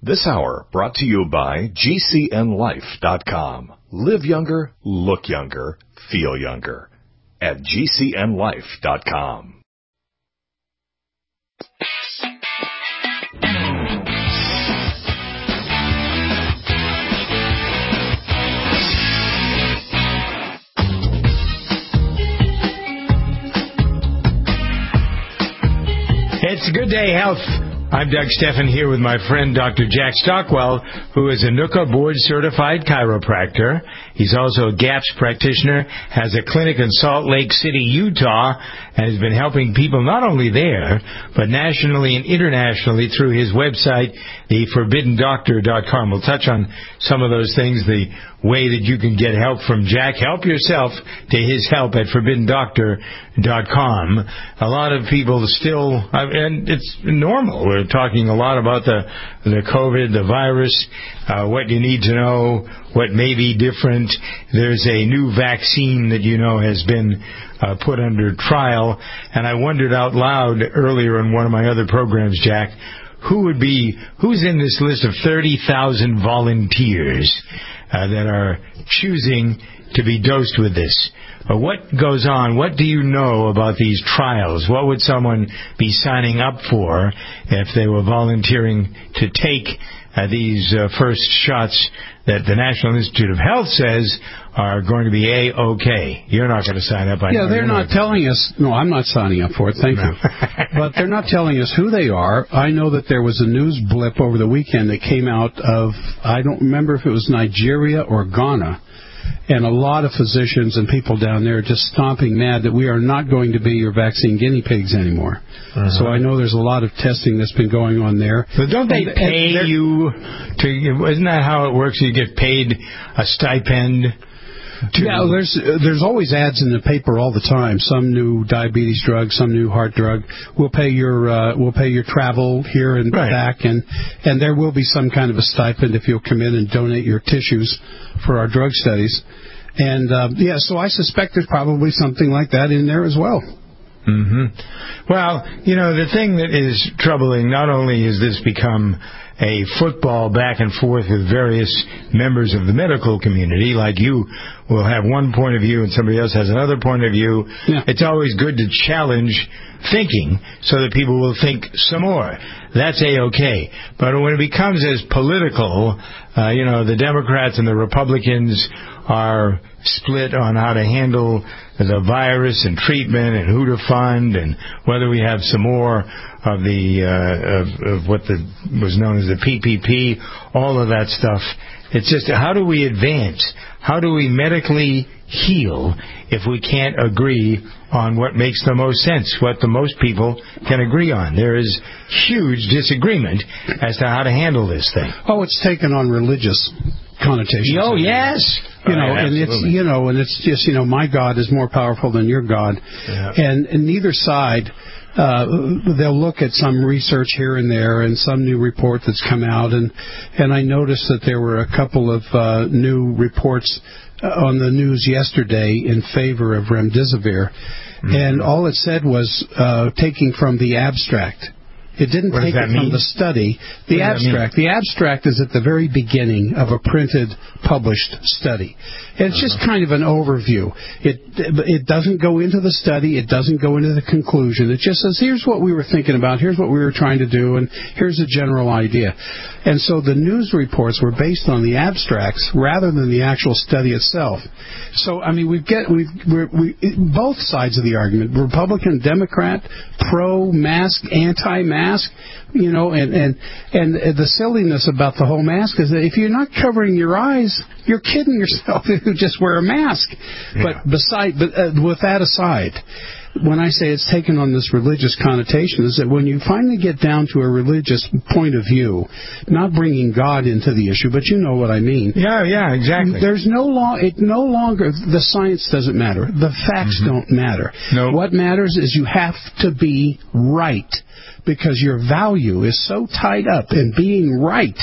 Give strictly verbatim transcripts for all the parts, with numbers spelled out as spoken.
This hour brought to you by G C N life dot com. Live younger, look younger, feel younger at G C N life dot com. It's a Good Day Health. I'm Doug Steffen here with my friend Doctor Jack Stockwell, who is a N U C A board-certified chiropractor. He's also a GAPS practitioner, has a clinic in Salt Lake City, Utah, and has been helping people not only there, but nationally and internationally through his website, the forbidden doctor dot com. We'll touch on some of those things, the way that you can get help from Jack. Help yourself to his help at forbidden doctor dot com. A lot of people still, and it's normal, we're talking a lot about the the COVID, the virus, uh, what you need to know, what may be different. There's a new vaccine that you know has been uh, put under trial, and I wondered out loud earlier in one of my other programs, Jack, who would be, who's in this list of thirty thousand volunteers uh, that are choosing to be dosed with this? Uh, what goes on? What do you know about these trials? What would someone be signing up for if they were volunteering to take uh, these uh, first shots that the National Institute of Health says are going to be A-okay? You're not going to sign up. I yeah, know. they're You're not, not telling us. No, I'm not signing up for it. Thank no. you. But they're not telling us who they are. I know that there was a news blip over the weekend that came out of, I don't remember if it was Nigeria or Ghana, and a lot of physicians and people down there are just stomping mad that we are not going to be your vaccine guinea pigs anymore. Uh-huh. So I know there's a lot of testing that's been going on there. But don't they and, pay and you to? Isn't that how it works? You get paid a stipend. To yeah, there's there's always ads in the paper all the time. Some new diabetes drug, some new heart drug. We'll pay your uh, we'll pay your travel here and right. back, and and there will be some kind of a stipend if you'll come in and donate your tissues for our drug studies. And uh, yeah, so I suspect there's probably something like that in there as well. Mm-hmm. Well, you know, the thing that is troubling, not only has this become a football back and forth with various members of the medical community, like you will have one point of view and somebody else has another point of view. Yeah. It's always good to challenge thinking so that people will think some more. That's A-okay. But when it becomes as political, uh, you know, the Democrats and the Republicans are split on how to handle the virus and treatment and who to fund and whether we have some more of the uh, of, of what the was known as the P P P, all of that stuff. It's just, how do we advance? How do we medically heal if we can't agree on what makes the most sense, what the most people can agree on? There is huge disagreement as to how to handle this thing. Oh, it's taken on religious connotations. Oh, yes. You know, oh, yeah, and it's you know, and it's just, you know, my God is more powerful than your God, yeah. and, and neither side. Uh, they'll look at some research here and there and some new report that's come out, and and I noticed that there were a couple of uh, new reports uh, on the news yesterday in favor of remdesivir, mm-hmm. and all it said was uh, taking from the abstract. It didn't what take it mean? from the study. The abstract. The abstract is at the very beginning of a printed, published study. And it's just kind of an overview. It it doesn't go into the study. It doesn't go into the conclusion. It just says, here's what we were thinking about. Here's what we were trying to do. And here's a general idea. And so the news reports were based on the abstracts rather than the actual study itself. So, I mean, we've get, we've, we're, we both sides of the argument, Republican, Democrat, pro-mask, anti-mask, you know, and, and, and the silliness about the whole mask is that if you're not covering your eyes, you're kidding yourself if you just wear a mask. Yeah. But beside, but uh, with that aside, when I say it's taken on this religious connotation, is that when you finally get down to a religious point of view, not bringing God into the issue, but you know what I mean. Yeah, yeah, exactly. There's no long, it no longer, the science doesn't matter. The facts mm-hmm. don't matter. No. What matters is you have to be right, because your value is so tied up in being right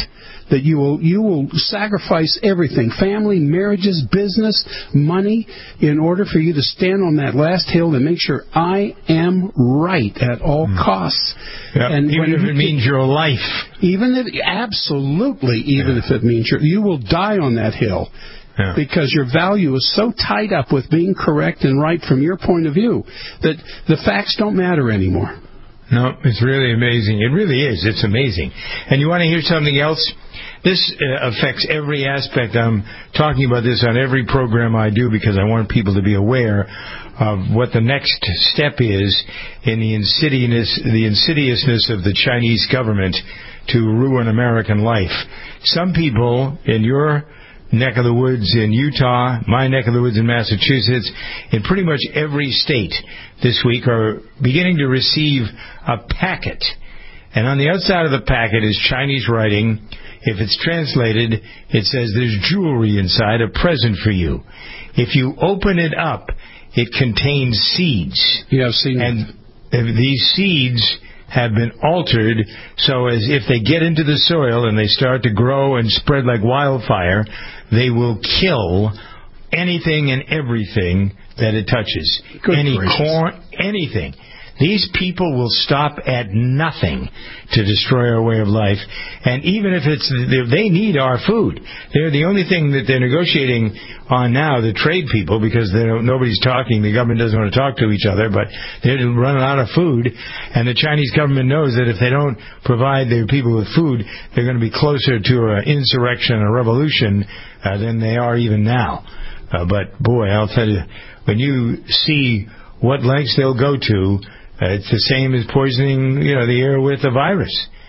that you will you will sacrifice everything, family, marriages, business, money, in order for you to stand on that last hill and make sure I am right at all mm. costs. Yep. And even if it means your life. Even if, absolutely, even yeah. if it means your, you will die on that hill. Yeah. Because your value is so tied up with being correct and right from your point of view that the facts don't matter anymore. No, it's really amazing. It really is. It's amazing. And you want to hear something else? This uh, affects every aspect. I'm talking about this on every program I do because I want people to be aware of what the next step is in the insidiousness, the insidiousness of the Chinese government to ruin American life. Some people in your neck of the woods in Utah, my neck of the woods in Massachusetts, in pretty much every state this week are beginning to receive a packet. And on the outside of the packet is Chinese writing. If it's translated, it says there's jewelry inside, a present for you. If you open it up, it contains seeds. Yeah, I've seen and that. These seeds have been altered so as if they get into the soil and they start to grow and spread like wildfire, they will kill anything and everything that it touches. Good Any gracious. corn, anything. These people will stop at nothing to destroy our way of life. And even if it's, they need our food. They're the only thing that they're negotiating on now, the trade people, because they don't, nobody's talking. The government doesn't want to talk to each other, but they're running out of food. And the Chinese government knows that if they don't provide their people with food, they're going to be closer to an insurrection, a revolution, uh, than they are even now. Uh, but, boy, I'll tell you, when you see what lengths they'll go to, Uh, it's the same as poisoning, you know, the air with a virus.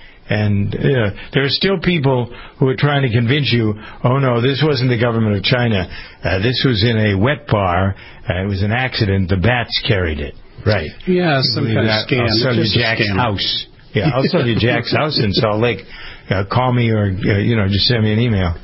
And uh, there are still people who are trying to convince you, oh, no, this wasn't the government of China. Uh, this was in a wet bar. Uh, it was an accident. The bats carried it. Right. Yeah, some kind of scam. I'll sell you Jack's house. Yeah, I'll sell you Jack's house in Salt Lake. Uh, call me or, uh, you know, just send me an email.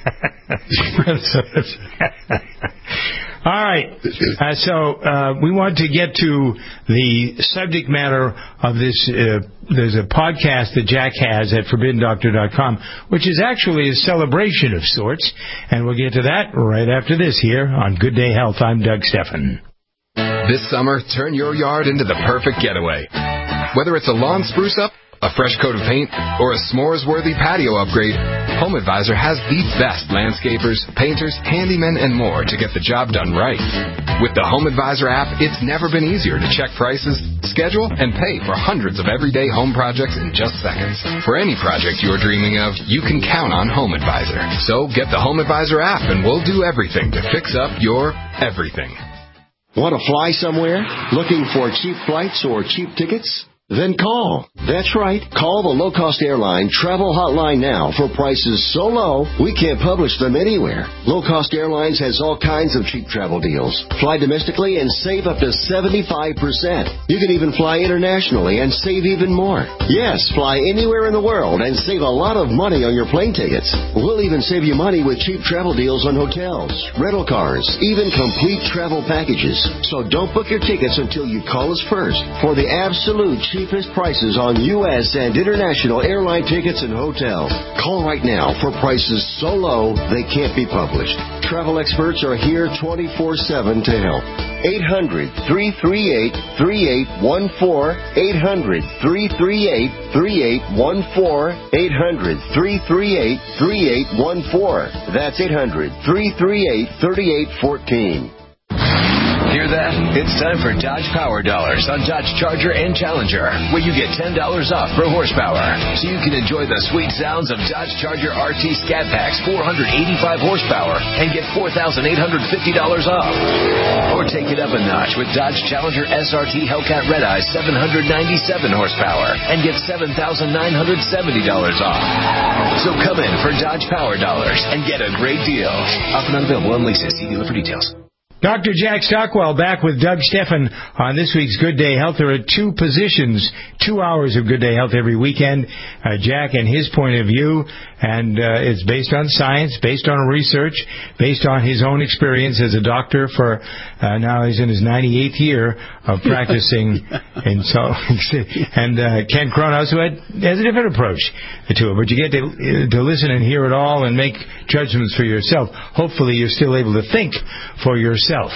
All right, uh, so uh, we want to get to the subject matter of this. Uh, there's a podcast that Jack has at forbidden doctor dot com, which is actually a celebration of sorts, and we'll get to that right after this here on Good Day Health. I'm Doug Stephan. This summer, turn your yard into the perfect getaway. Whether it's a lawn spruce-up, a fresh coat of paint, or a s'mores-worthy patio upgrade, Home Advisor has the best landscapers, painters, handymen, and more to get the job done right. With the Home Advisor app, it's never been easier to check prices, schedule, and pay for hundreds of everyday home projects in just seconds. For any project you're dreaming of, you can count on Home Advisor. So get the Home Advisor app, and we'll do everything to fix up your everything. Want to fly somewhere? Looking for cheap flights or cheap tickets? Then call. That's right. Call the low-cost airline travel hotline now for prices so low we can't publish them anywhere. Low-cost airlines has all kinds of cheap travel deals. Fly domestically and save up to seventy-five percent. You can even fly internationally and save even more. Yes, fly anywhere in the world and save a lot of money on your plane tickets. We'll even save you money with cheap travel deals on hotels, rental cars, even complete travel packages. So don't book your tickets until you call us first for the absolute cheap cheapest prices on U S and international airline tickets and hotels. Call right now for prices so low they can't be published. Travel experts are here twenty-four seven to help. eight hundred, three three eight, three eight one four. eight hundred, three three eight, three eight one four. eight hundred, three three eight, three eight one four. That's eight hundred, three three eight, three eight one four. Hear that? It's time for Dodge Power Dollars on Dodge Charger and Challenger, where you get ten dollars off per horsepower. So you can enjoy the sweet sounds of Dodge Charger R T Scat Packs four hundred eighty-five horsepower and get four thousand eight hundred fifty dollars off. Or take it up a notch with Dodge Challenger S R T Hellcat Red Eye seven hundred ninety-seven horsepower and get seven thousand nine hundred seventy dollars off. So come in for Dodge Power Dollars and get a great deal. Offer not available on leases. See dealer for details. Doctor Jack Stockwell back with Doug Stephan on this week's Good Day Health. There are two positions, two hours of Good Day Health every weekend. Uh, Jack and his point of view, and uh, it's based on science, based on research, based on his own experience as a doctor for uh, now he's in his ninety-eighth year of practicing. And so, and uh, Ken Kronos, who had, has a different approach to it, but you get to, to listen and hear it all and make judgments for yourself. Hopefully you're still able to think for yourself.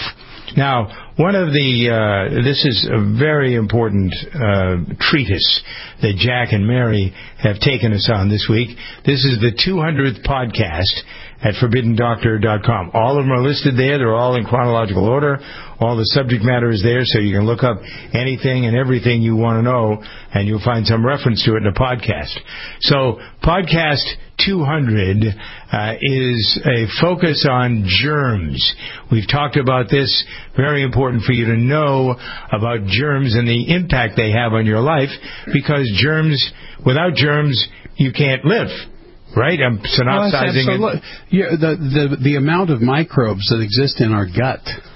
Now, one of the, uh, this is a very important uh, treatise that Jack and Mary have taken us on this week. This is the two hundredth podcast at forbidden doctor dot com. All of them are listed there. They're all in chronological order. All the subject matter is there, so you can look up anything and everything you want to know, and you'll find some reference to it in the podcast. So, podcast two hundred uh, is a focus on germs. We've talked about this. Very important for you to know about germs and the impact they have on your life, because germs, without germs, you can't live. Right? I'm synopsizing oh, it. Yeah, the, the, the amount of microbes that exist in our gut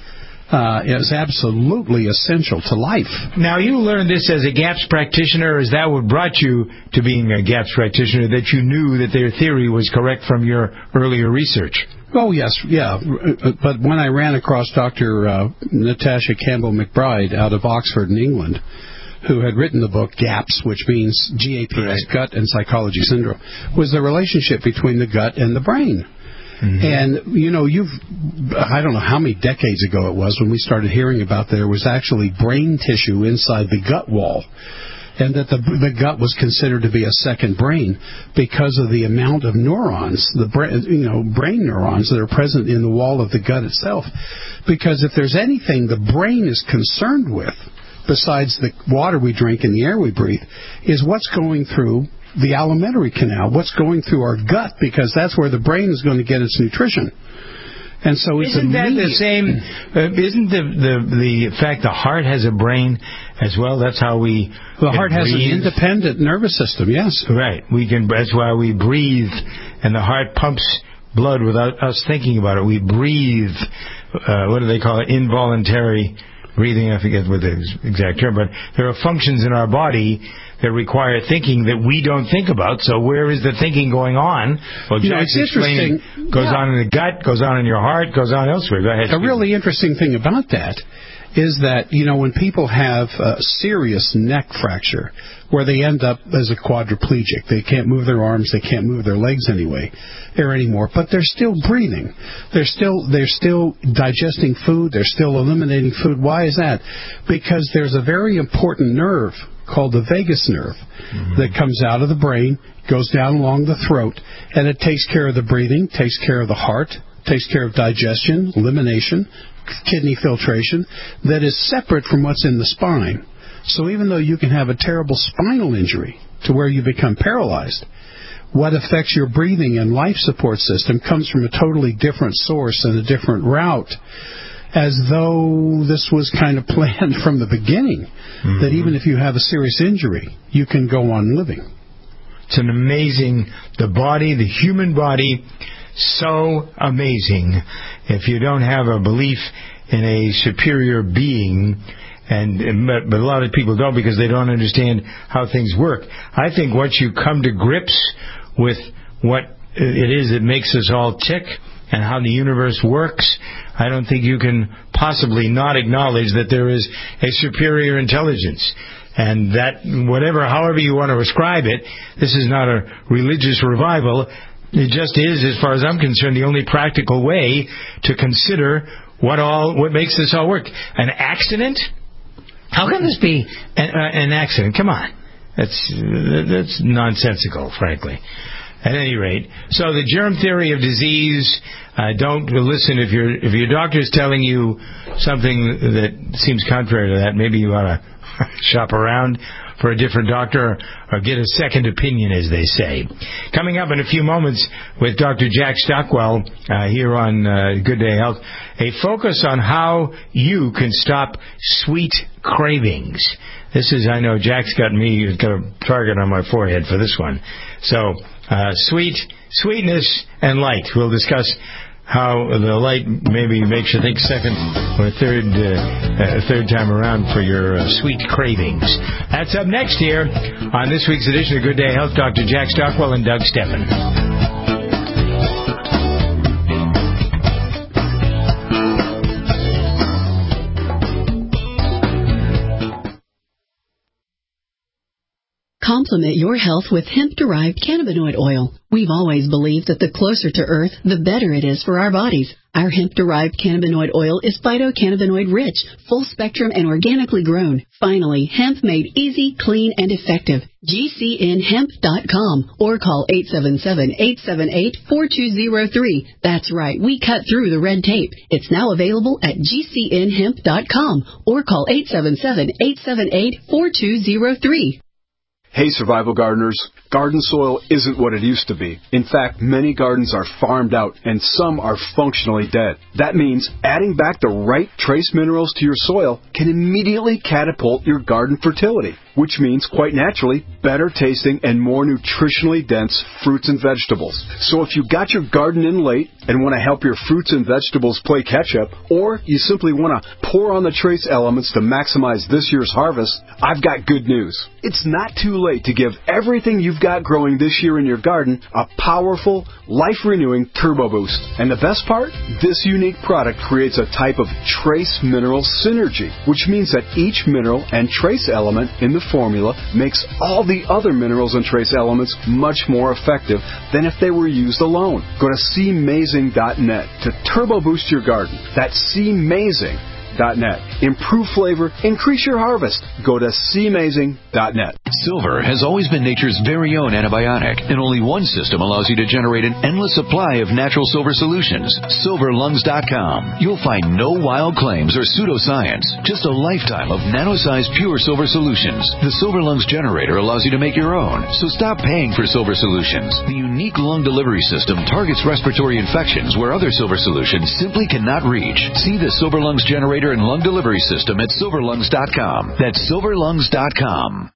uh, is absolutely essential to life. Now, you learned this as a GAPS practitioner. Is that what brought you to being a GAPS practitioner, that you knew that their theory was correct from your earlier research? Oh, yes, yeah. But when I ran across Doctor Uh, Natasha Campbell-McBride out of Oxford in England, who had written the book GAPS, which means G A P S, right. Gut and Psychology Syndrome, was the relationship between the gut and the brain. Mm-hmm. And, you know, you've, I don't know how many decades ago it was when we started hearing about there was actually brain tissue inside the gut wall, and that the, the gut was considered to be a second brain because of the amount of neurons, the brain, you know, brain neurons that are present in the wall of the gut itself. Because if there's anything the brain is concerned with, besides the water we drink and the air we breathe, is what's going through the alimentary canal, what's going through our gut, because that's where the brain is going to get its nutrition. And so it's isn't that the same? Uh, isn't the, the the fact the heart has a brain as well? That's how we. The heart breathe. Has an independent nervous system. Yes. Right. We can. That's why we breathe, and the heart pumps blood without us thinking about it. We breathe. Uh, what do they call it? Involuntary breathing. I forget what the exact term, but there are functions in our body that require thinking that we don't think about. So where is the thinking going on? Well, you know, it's interesting. Goes yeah. on in the gut, goes on in your heart, goes on elsewhere. Go ahead. A really interesting thing about that is that, you know, when people have a serious neck fracture where they end up as a quadriplegic, they can't move their arms, they can't move their legs anyway or anymore, but they're still breathing. They're still they're still digesting food, they're still eliminating food. Why is that? Because there's a very important nerve called the vagus nerve mm-hmm. that comes out of the brain, goes down along the throat, and it takes care of the breathing, takes care of the heart, takes care of digestion, elimination, kidney filtration, that is separate from what's in the spine. So even though you can have a terrible spinal injury to where you become paralyzed, what affects your breathing and life support system comes from a totally different source and a different route, as though this was kind of planned from the beginning, mm-hmm. that even if you have a serious injury, you can go on living. It's an amazing, the body, the human body, so amazing. If you don't have a belief in a superior being, and but a lot of people don't because they don't understand how things work. I think once you come to grips with what it is that makes us all tick and how the universe works, I don't think you can possibly not acknowledge that there is a superior intelligence. And that, whatever, however you want to ascribe it, this is not a religious revival. It just is, as far as I'm concerned, the only practical way to consider what all what makes this all work. An accident? How can this be an, uh, an accident? Come on. That's that's nonsensical, frankly. At any rate, so the germ theory of disease, uh, don't listen if your if your doctor's telling you something that seems contrary to that. Maybe you ought to shop around for a different doctor or get a second opinion, as they say. Coming up in a few moments with Doctor Jack Stockwell uh, here on uh, Good Day Health, a focus on how you can stop sweet cravings. This is, I know Jack's got me, he's got a target on my forehead for this one. So, uh, sweet, sweetness and light. We'll discuss how the light maybe makes you think second or third uh, uh, third time around for your uh, sweet cravings. That's up next here on this week's edition of Good Day Health. Doctor Jack Stockwell and Doug Steffen. Complement your health with hemp-derived cannabinoid oil. We've always believed that the closer to Earth, the better it is for our bodies. Our hemp-derived cannabinoid oil is phytocannabinoid-rich, full-spectrum, and organically grown. Finally, hemp made easy, clean, and effective. G C N hemp dot com or call eight seven seven, eight seven eight, four two zero three. That's right, we cut through the red tape. It's now available at G C N hemp dot com or call eight seven seven, eight seven eight, four two zero three. Hey, survival gardeners. Garden soil isn't what it used to be. In fact, many gardens are farmed out and some are functionally dead. That means adding back the right trace minerals to your soil can immediately catapult your garden fertility, which means, quite naturally, better tasting and more nutritionally dense fruits and vegetables. So if you got your garden in late and want to help your fruits and vegetables play catch-up, or you simply want to pour on the trace elements to maximize this year's harvest, I've got good news. It's not too late to give everything you've got growing this year in your garden a powerful, life-renewing turbo boost. And the best part? This unique product creates a type of trace mineral synergy, which means that each mineral and trace element in the formula makes all the other minerals and trace elements much more effective than if they were used alone. Go to C mazing dot net to turbo boost your garden. That's C mazing dot net. Improve flavor, increase your harvest. Go to C mazing dot net. Silver has always been nature's very own antibiotic, and only one system allows you to generate an endless supply of natural silver solutions. silver lungs dot com. You'll find no wild claims or pseudoscience, just a lifetime of nano-sized pure silver solutions. The Silver Lungs generator allows you to make your own, so stop paying for silver solutions. The unique lung delivery system targets respiratory infections where other silver solutions simply cannot reach. See the Silver Lungs generator and lung delivery system at silver lungs dot com. That's silver lungs dot com.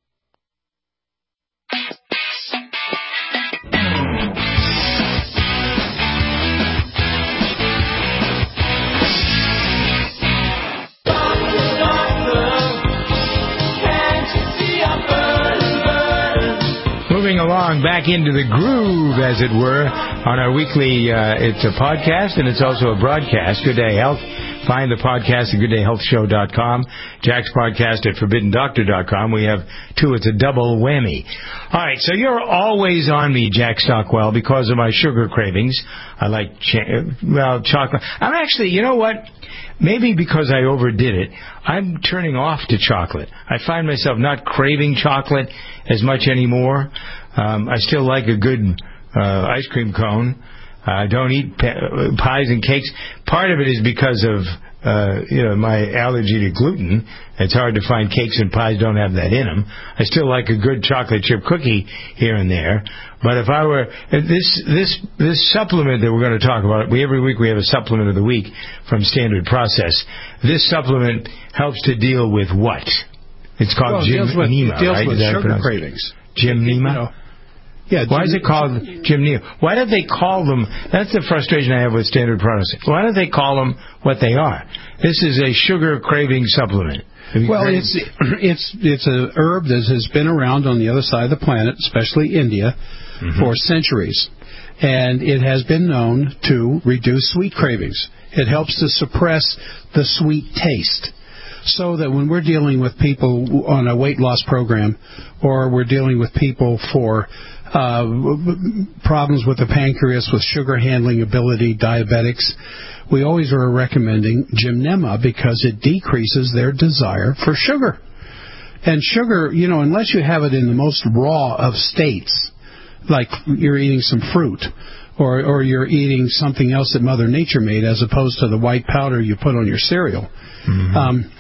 Moving along back into the groove, as it were, on our weekly, uh, it's a podcast and it's also a broadcast, Good Day Health. Find the podcast at good day health show dot com, Jack's podcast at forbidden doctor dot com. We have two. It's a double whammy. All right, so you're always on me, Jack Stockwell, because of my sugar cravings. I like, ch- well, chocolate. I'm actually, you know what? Maybe because I overdid it, I'm turning off to chocolate. I find myself not craving chocolate as much anymore. Um, I still like a good uh, ice cream cone. I don't eat pa- pies and cakes. Part of it is because of uh, you know my allergy to gluten. It's hard to find cakes and pies don't have that in them. I still like a good chocolate chip cookie here and there. But if I were this this this supplement that we're going to talk about, we every week we have a supplement of the week from Standard Process. This supplement helps to deal with what? It's called well, it Gymnema, deals with, it deals right? with sugar cravings. Gymnema. You know, Yeah, Why is it called Gymnema? Why don't they call them? That's the frustration I have with Standard products. Why don't they call them what they are? This is a sugar craving supplement. Well, it's it's it's a herb that has been around on the other side of the planet, especially India, mm-hmm. for centuries, and it has been known to reduce sweet cravings. It helps to suppress the sweet taste. So that when we're dealing with people on a weight loss program, or we're dealing with people for uh, problems with the pancreas, with sugar handling ability, diabetics, we always are recommending Gymnema because it decreases their desire for sugar. And sugar, you know, unless you have it in the most raw of states, like you're eating some fruit, or or you're eating something else that Mother Nature made, as opposed to the white powder you put on your cereal. Mm-hmm. Um,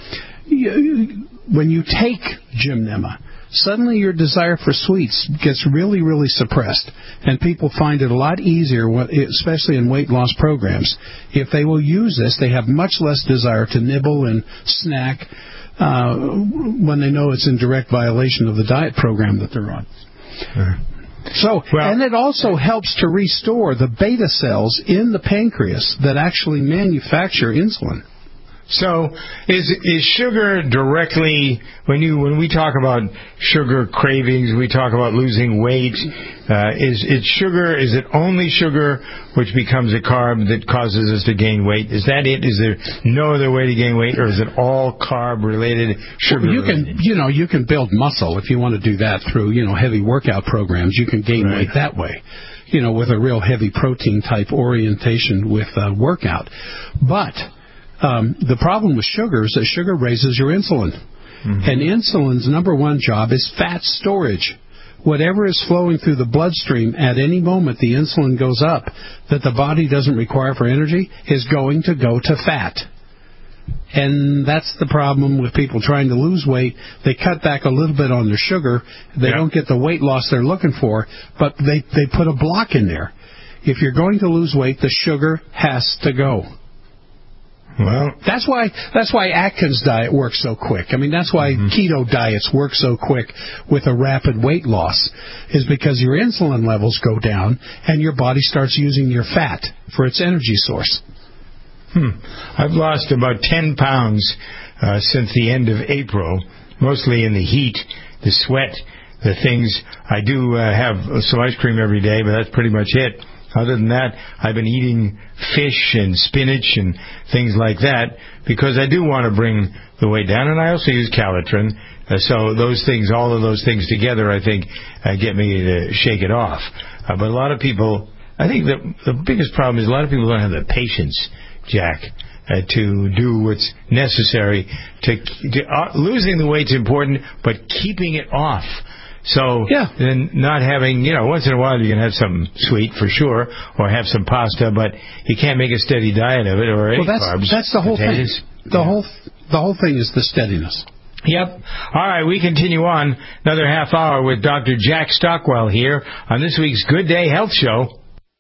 you, when you take Gymnema, suddenly your desire for sweets gets really, really suppressed. And people find it a lot easier, especially in weight loss programs. If they will use this, they have much less desire to nibble and snack uh, when they know it's in direct violation of the diet program that they're on. Sure. So, well, and it also helps to restore the beta cells in the pancreas that actually manufacture insulin. So, is is sugar directly when you when we talk about sugar cravings, we talk about losing weight? Uh, is it sugar? Is it only sugar which becomes a carb that causes us to gain weight? Is that it? Is there no other way to gain weight, or is it all carb related, sugar well, you related? can you know you can build muscle if you want to do that through you know heavy workout programs. You can gain Right. weight that way. You know, with a real heavy protein type orientation with uh, workout, but Um, the problem with sugar is that sugar raises your insulin. Mm-hmm. And insulin's number one job is fat storage. Whatever is flowing through the bloodstream at any moment the insulin goes up that the body doesn't require for energy is going to go to fat. And that's the problem with people trying to lose weight. They cut back a little bit on their sugar. They yeah. don't get the weight loss they're looking for, but they, they put a block in there. If you're going to lose weight, the sugar has to go. Well, that's why that's why Atkins diet works so quick. I mean, that's why mm-hmm. keto diets work so quick with a rapid weight loss, is because your insulin levels go down and your body starts using your fat for its energy source. Hmm. I've lost about ten pounds uh, since the end of April, mostly in the heat, the sweat, the things. I do uh, have some ice cream every day, but that's pretty much it. Other than that, I've been eating fish and spinach and things like that because I do want to bring the weight down, and I also use Calitrin. Uh, so those things, all of those things together, I think, uh, get me to shake it off. Uh, but a lot of people, I think the the biggest problem is a lot of people don't have the patience, Jack, uh, to do what's necessary. To, to uh, losing the weight's important, but keeping it off. So yeah. then not having, you know, once in a while you can have something sweet for sure, or have some pasta, but you can't make a steady diet of it or any well, that's, carbs. That's the whole potatoes. thing. The yeah. whole the whole thing is the steadiness. Yep. All right, we continue on another half hour with Doctor Jack Stockwell here on this week's Good Day Health Show.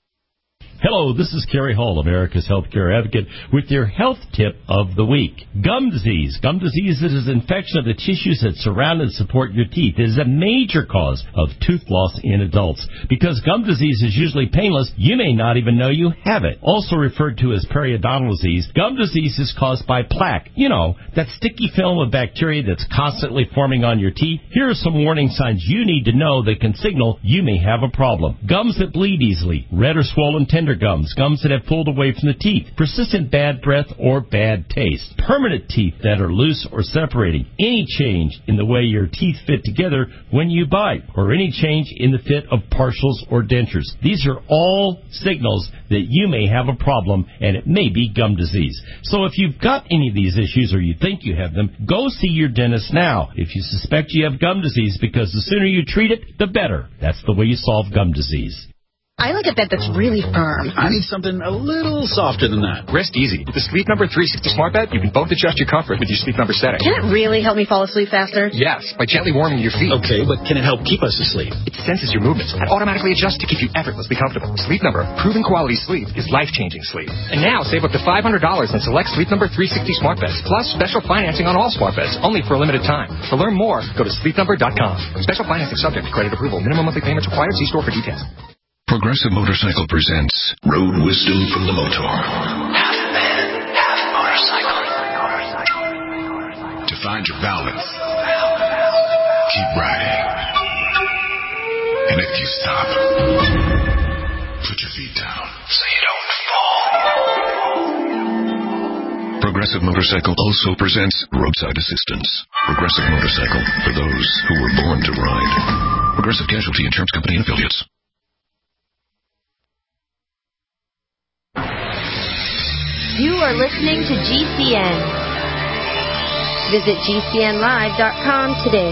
Hello, this is Kerry Hall, America's Healthcare Advocate, with your health tip of the week. Gum disease. Gum disease is an infection of the tissues that surround and support your teeth. It is a major cause of tooth loss in adults. Because gum disease is usually painless, you may not even know you have it. Also referred to as periodontal disease, gum disease is caused by plaque. You know, that sticky film of bacteria that's constantly forming on your teeth. Here are some warning signs you need to know that can signal you may have a problem. Gums that bleed easily, red or swollen tender gums, gums that have pulled away from the teeth, persistent bad breath or bad taste, permanent teeth that are loose or separating, any change in the way your teeth fit together when you bite, or any change in the fit of partials or dentures. These are all signals that you may have a problem, and it may be gum disease. So if you've got any of these issues or you think you have them, go see your dentist now if you suspect you have gum disease, because the sooner you treat it, the better. That's the way you solve gum disease. I like a bed that's really firm. I need something a little softer than that. Rest easy. With the Sleep Number three sixty Smart Bed, you can both adjust your comfort with your Sleep Number setting. Can it really help me fall asleep faster? Yes, by gently warming your feet. Okay, but can it help keep us asleep? It senses your movements and automatically adjusts to keep you effortlessly comfortable. Sleep Number, proven quality sleep is life-changing sleep. And now save up to five hundred dollars on select Sleep Number three sixty Smart Beds, plus special financing on all smart beds, only for a limited time. To learn more, go to sleep number dot com. Special financing subject to credit approval. Minimum monthly payments required. See store for details. Progressive Motorcycle presents Road Wisdom from the Motor. Half man, half motorcycle. To find your balance, keep riding. And if you stop, put your feet down so you don't fall. Progressive Motorcycle also presents Roadside Assistance. Progressive Motorcycle for those who were born to ride. Progressive Casualty Insurance Company and Affiliates. You are listening to G C N. Visit G C N live dot com today.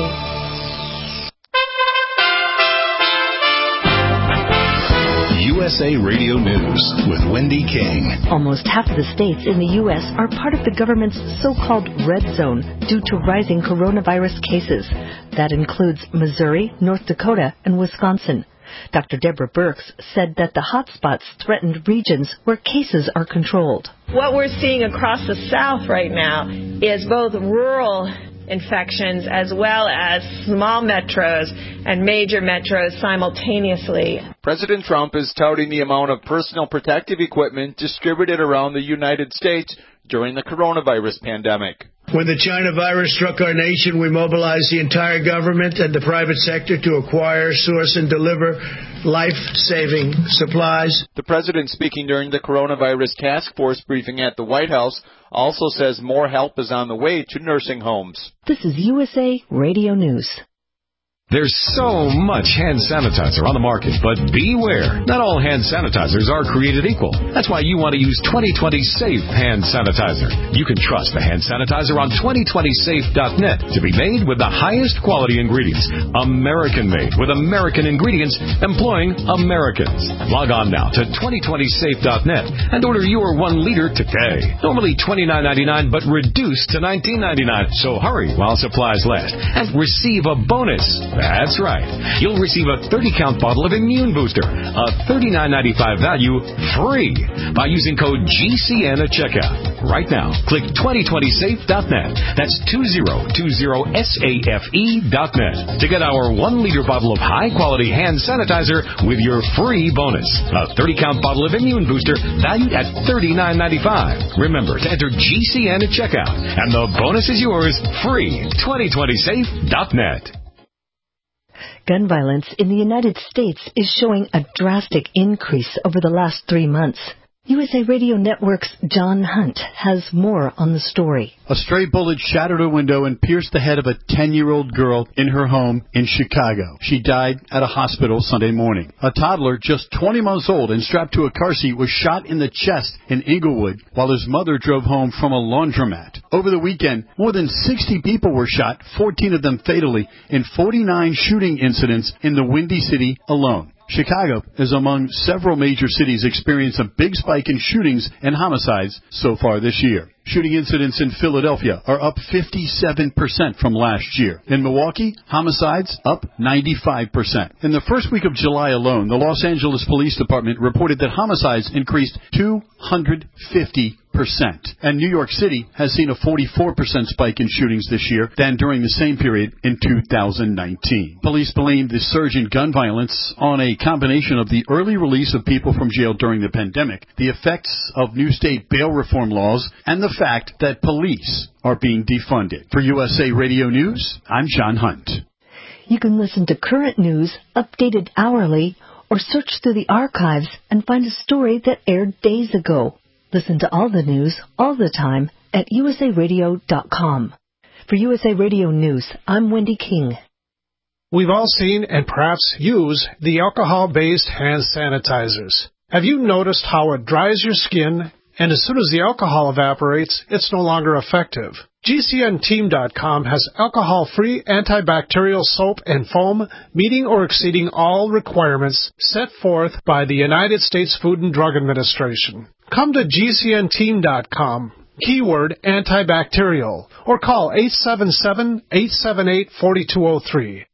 U S A Radio News with Wendy King. Almost half of the states in the U S are part of the government's so-called red zone due to rising coronavirus cases. That includes Missouri, North Dakota, and Wisconsin. Doctor Deborah Birx said that the hotspots threatened regions where cases are controlled. What we're seeing across the South right now is both rural infections as well as small metros and major metros simultaneously. President Trump is touting the amount of personal protective equipment distributed around the United States during the coronavirus pandemic. When the China virus struck our nation, we mobilized the entire government and the private sector to acquire, source, and deliver life-saving supplies. The president, speaking during the coronavirus task force briefing at the White House, also says more help is on the way to nursing homes. This is U S A Radio News. There's so much hand sanitizer on the market, but beware. Not all hand sanitizers are created equal. That's why you want to use twenty twenty Safe Hand Sanitizer. You can trust the hand sanitizer on twenty twenty safe dot net to be made with the highest quality ingredients. American-made with American ingredients employing Americans. Log on now to twenty twenty safe dot net and order your one liter today. Normally twenty-nine ninety-nine, but reduced to nineteen ninety-nine. So hurry while supplies last and receive a bonus. That's right. You'll receive a thirty count bottle of Immune Booster, a thirty-nine ninety-five value, free by using code G C N at checkout. Right now, click twenty twenty safe dot net. That's twenty twenty safe dot net to get our one liter bottle of high-quality hand sanitizer with your free bonus. A thirty count bottle of Immune Booster valued at thirty-nine ninety-five. Remember to enter G C N at checkout, and the bonus is yours free. twenty twenty safe dot net. Gun violence in the United States is showing a drastic increase over the last three months. U S A Radio Network's John Hunt has more on the story. A stray bullet shattered a window and pierced the head of a ten-year-old girl in her home in Chicago. She died at a hospital Sunday morning. A toddler just twenty months old and strapped to a car seat was shot in the chest in Inglewood while his mother drove home from a laundromat. Over the weekend, more than sixty people were shot, fourteen of them fatally, in forty-nine shooting incidents in the Windy City alone. Chicago is among several major cities experiencing a big spike in shootings and homicides so far this year. Shooting incidents in Philadelphia are up fifty-seven percent from last year. In Milwaukee, homicides up ninety-five percent. In the first week of July alone, the Los Angeles Police Department reported that homicides increased two hundred fifty percent. And New York City has seen a forty-four percent spike in shootings this year than during the same period in two thousand nineteen. Police blame the surge in gun violence on a combination of the early release of people from jail during the pandemic, the effects of new state bail reform laws, and the fact that police are being defunded. For U S A Radio News, I'm John Hunt. You can listen to current news, updated hourly, or search through the archives and find a story that aired days ago. Listen to all the news, all the time, at U S A radio dot com. For U S A Radio News, I'm Wendy King. We've all seen and perhaps use the alcohol-based hand sanitizers. Have you noticed how it dries your skin, and as soon as the alcohol evaporates, it's no longer effective? G C N team dot com has alcohol-free antibacterial soap and foam meeting or exceeding all requirements set forth by the United States Food and Drug Administration. Come to G C N team dot com, keyword antibacterial, or call eight seven seven, eight seven eight, four two zero three.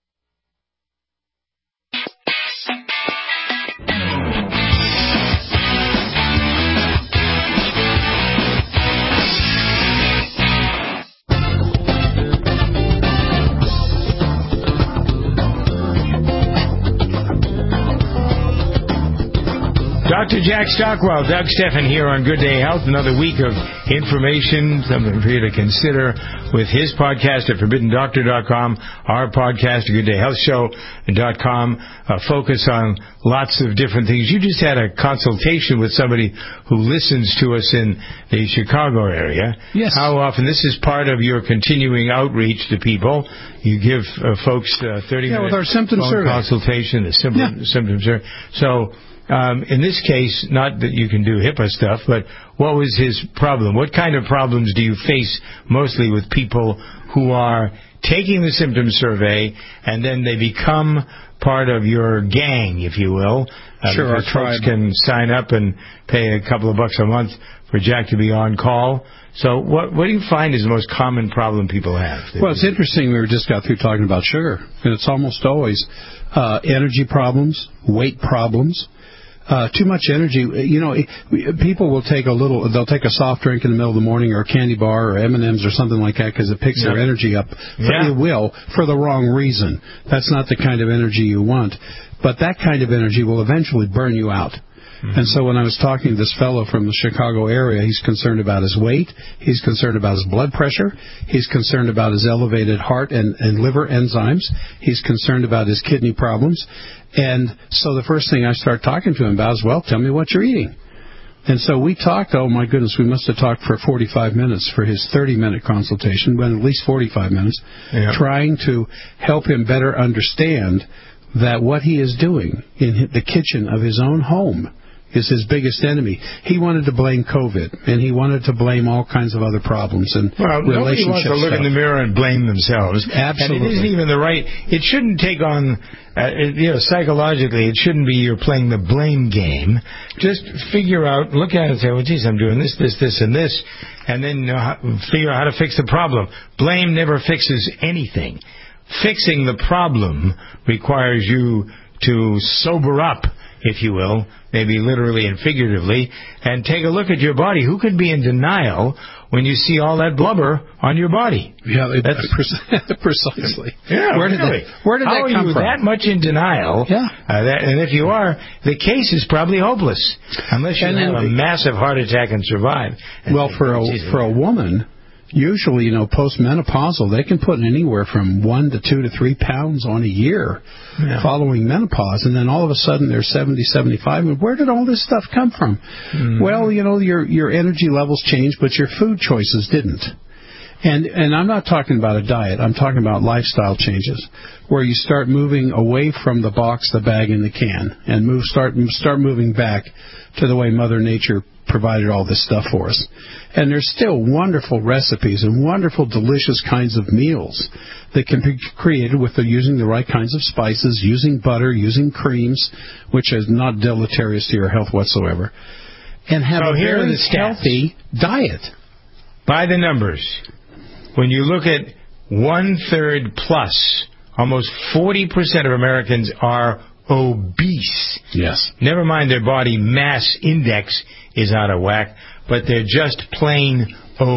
Doctor Jack Stockwell, Doug Steffen here on Good Day Health. Another week of information, something for you to consider with his podcast at forbidden doctor dot com, our podcast at good day health show dot com, uh, focus on lots of different things. You just had a consultation with somebody who listens to us in the Chicago area. Yes. How often? This is part of your continuing outreach to people. You give uh, folks uh, thirty yeah, minute with our symptom phone survey. consultation, the symptom, yeah. symptom survey. So, Um, in this case, not that you can do HIPAA stuff, but what was his problem? What kind of problems do you face mostly with people who are taking the symptom survey and then they become part of your gang, if you will? Uh, sure, our folks tribe. can sign up and pay a couple of bucks a month for Jack to be on call. So what what do you find is the most common problem people have? Well, it's interesting. We were just got through talking about sugar, and it's almost always uh, energy problems, weight problems. Uh, too much energy. You know, people will take a little, they'll take a soft drink in the middle of the morning or a candy bar or M and M's or something like that because it picks yeah. their energy up. Yeah. It will, for the wrong reason. That's not the kind of energy you want. But that kind of energy will eventually burn you out. Mm-hmm. And so when I was talking to this fellow from the Chicago area, he's concerned about his weight, he's concerned about his blood pressure, he's concerned about his elevated heart and, and liver enzymes, he's concerned about his kidney problems. And so the first thing I start talking to him about is, well, tell me what you're eating. And so we talked, oh my goodness, we must have talked for forty-five minutes for his thirty-minute consultation, but at least forty-five minutes, yeah. trying to help him better understand that what he is doing in the kitchen of his own home is his biggest enemy. He wanted to blame COVID, and he wanted to blame all kinds of other problems and well, nobody wants to look stuff. in the mirror and blame themselves. Absolutely. And it isn't even the right... It shouldn't take on... Uh, you know, psychologically, it shouldn't be you're playing the blame game. Just figure out, look at it and say, well, geez, I'm doing this, this, this, and this, and then you know, how, figure out how to fix the problem. Blame never fixes anything. Fixing the problem requires you to sober up, if you will, maybe literally and figuratively, and take a look at your body. Who could be in denial when you see all that blubber on your body? Yeah, that's precisely. Yeah, where did really. that, where did How that come are you from? that much in denial? Yeah. Uh, that, and if you are, the case is probably hopeless, unless you and have a massive heart attack and survive. And well, for a for a woman, usually, you know, postmenopausal, they can put anywhere from one to two to three pounds on a year yeah. following menopause, and then all of a sudden they're seventy, seventy-five. And where did all this stuff come from? Mm. Well, you know, your your energy levels changed, but your food choices didn't. And and I'm not talking about a diet. I'm talking about lifestyle changes, where you start moving away from the box, the bag, and the can, and move start start moving back to the way Mother Nature provided all this stuff for us. And there's still wonderful recipes and wonderful, delicious kinds of meals that can be created with the, using the right kinds of spices, using butter, using creams, which is not deleterious to your health whatsoever, and have so a here very are the stats. healthy diet. By the numbers, when you look at one-third plus, almost forty percent of Americans are obese. Yes. Never mind their body mass index is out of whack, but they're just plain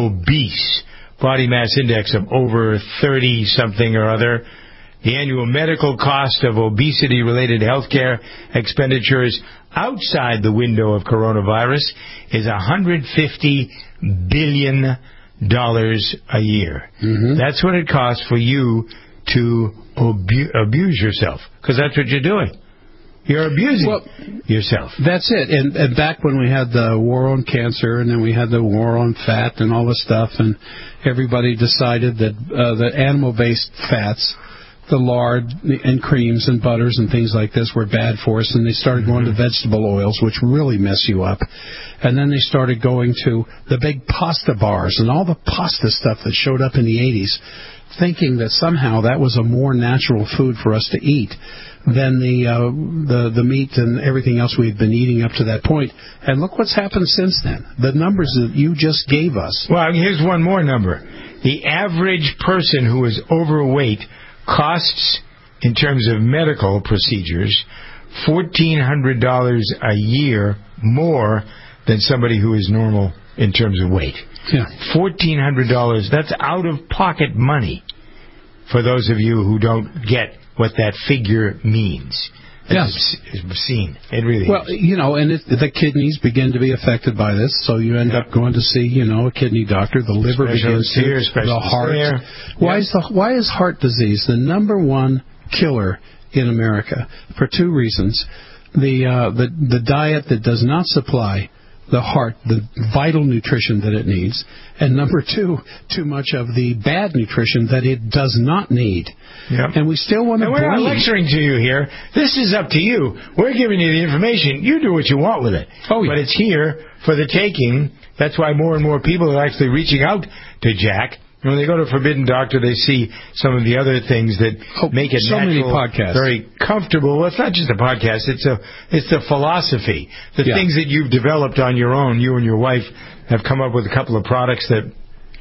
obese. Body mass index of over thirty-something or other. The annual medical cost of obesity-related healthcare expenditures outside the window of coronavirus is one hundred fifty billion dollars a year. Mm-hmm. That's what it costs for you to abu- abuse yourself, because that's what you're doing. You're abusing well, yourself. That's it. And, and back when we had the war on cancer, and then we had the war on fat and all this stuff, and everybody decided that uh, the animal-based fats, the lard and creams and butters and things like this were bad for us, and they started going mm-hmm. to vegetable oils, which really mess you up. And then they started going to the big pasta bars and all the pasta stuff that showed up in the eighties, thinking that somehow that was a more natural food for us to eat than the uh, the the meat and everything else we've been eating up to that point. And look what's happened since then. The numbers that you just gave us. Well, here's one more number. The average person who is overweight costs, in terms of medical procedures, fourteen hundred dollars a year more than somebody who is normal in terms of weight. Yeah. fourteen hundred dollars, that's out-of-pocket money for those of you who don't get what that figure means. Yes. It's seen. It really well, is. you know, and it, the kidneys begin to be affected by this, so you end yeah. up going to see, you know, a kidney doctor. The liver begins to, here, the heart. There. Why yeah. is the why is heart disease the number one killer in America? For two reasons: the uh, the the diet that does not supply the heart the vital nutrition that it needs, and number two, too much of the bad nutrition that it does not need. Yep. And we still want to. And we're not lecturing to you here. This is up to you. We're giving you the information. You do what you want with it. Oh, yeah. But it's here for the taking. That's why more and more people are actually reaching out to Jack. When they go to Forbidden Doctor, they see some of the other things that oh, make it so natural, many podcasts. very comfortable. Well, it's not just a podcast. It's a, it's the philosophy. The yeah. things that you've developed on your own. You and your wife have come up with a couple of products that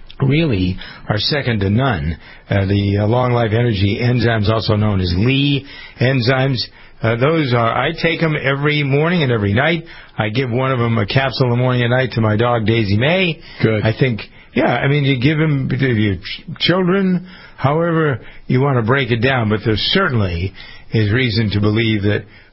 really are second to none. Uh, the uh, Long Life Energy enzymes, also known as Lee enzymes, uh, those are, I take them every morning and every night. I give one of them a capsule in the morning and night to my dog, Daisy May. Good. I think... Yeah, I mean, you give them to your children, however you want to break it down, but there certainly is reason to believe that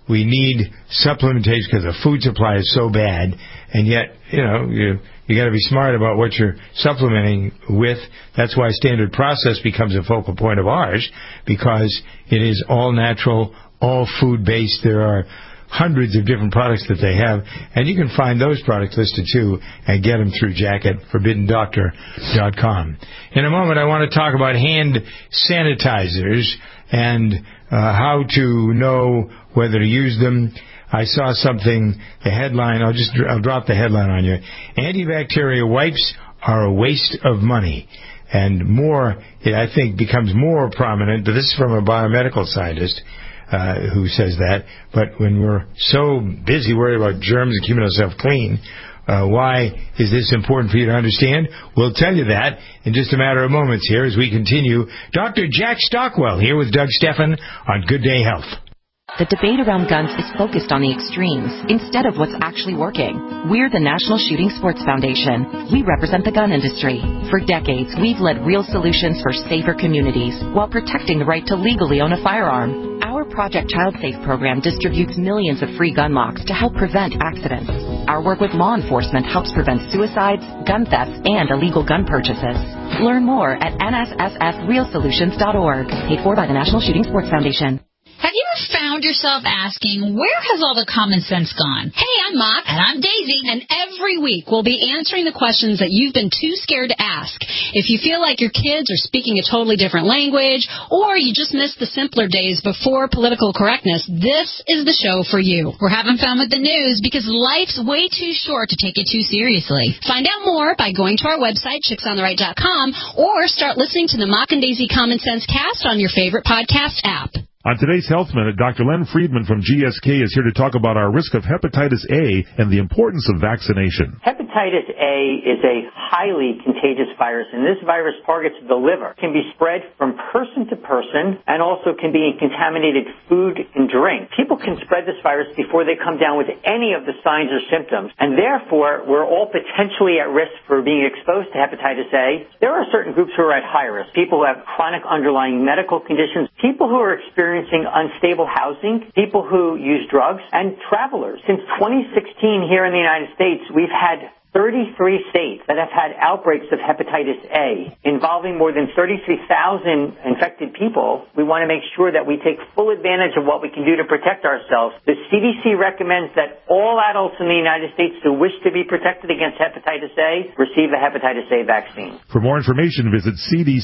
we need supplementation because the food supply is so bad, and yet, you know, you you got to be smart about what you're supplementing with. That's why standard process becomes a focal point of ours, because it is all natural, all food-based. There are hundreds of different products that they have, and you can find those products listed too and get them through Jack at forbidden doctor dot com. In a moment, I want to talk about hand sanitizers and uh, how to know whether to use them. I saw something, the headline, I'll just I'll drop the headline on you. Antibacterial wipes are a waste of money. And more, it, I think, becomes more prominent, but this is from a biomedical scientist uh, who says that. But when we're so busy worried about germs and keeping ourselves clean, uh, why is this important for you to understand? We'll tell you that in just a matter of moments here as we continue. Doctor Jack Stockwell here with Doug Stephan on Good Day Health. The debate around guns is focused on the extremes instead of what's actually working. We're the National Shooting Sports Foundation. We represent the gun industry. For decades, we've led real solutions for safer communities while protecting the right to legally own a firearm. Our Project Child Safe program distributes millions of free gun locks to help prevent accidents. Our work with law enforcement helps prevent suicides, gun thefts, and illegal gun purchases. Learn more at N S S F real solutions dot org. Paid for by the National Shooting Sports Foundation. Have you ever found yourself asking, where has all the common sense gone? Hey, I'm Mott. And I'm Daisy. And every week we'll be answering the questions that you've been too scared to ask. If you feel like your kids are speaking a totally different language, or you just missed the simpler days before political correctness, this is the show for you. We're having fun with the news because life's way too short to take it too seriously. Find out more by going to our website, chicks on the right dot com, or start listening to the Mock and Daisy Common Sense Cast on your favorite podcast app. On today's Health Minute, Doctor Len Friedman from G S K is here to talk about our risk of hepatitis A and the importance of vaccination. Hepatitis A is a highly contagious virus, and this virus targets the liver. It can be spread from person to person and also can be in contaminated food and drink. People can spread this virus before they come down with any of the signs or symptoms, and therefore we're all potentially at risk for being exposed to hepatitis A. There are certain groups who are at high risk. People who have chronic underlying medical conditions, people who are experiencing experiencing unstable housing, people who use drugs, and travelers. Since twenty sixteen here in the United States, we've had thirty-three states that have had outbreaks of hepatitis A involving more than thirty-three thousand infected people. We want to make sure that we take full advantage of what we can do to protect ourselves. The C D C recommends that all adults in the United States who wish to be protected against hepatitis A receive a hepatitis A vaccine. For more information, visit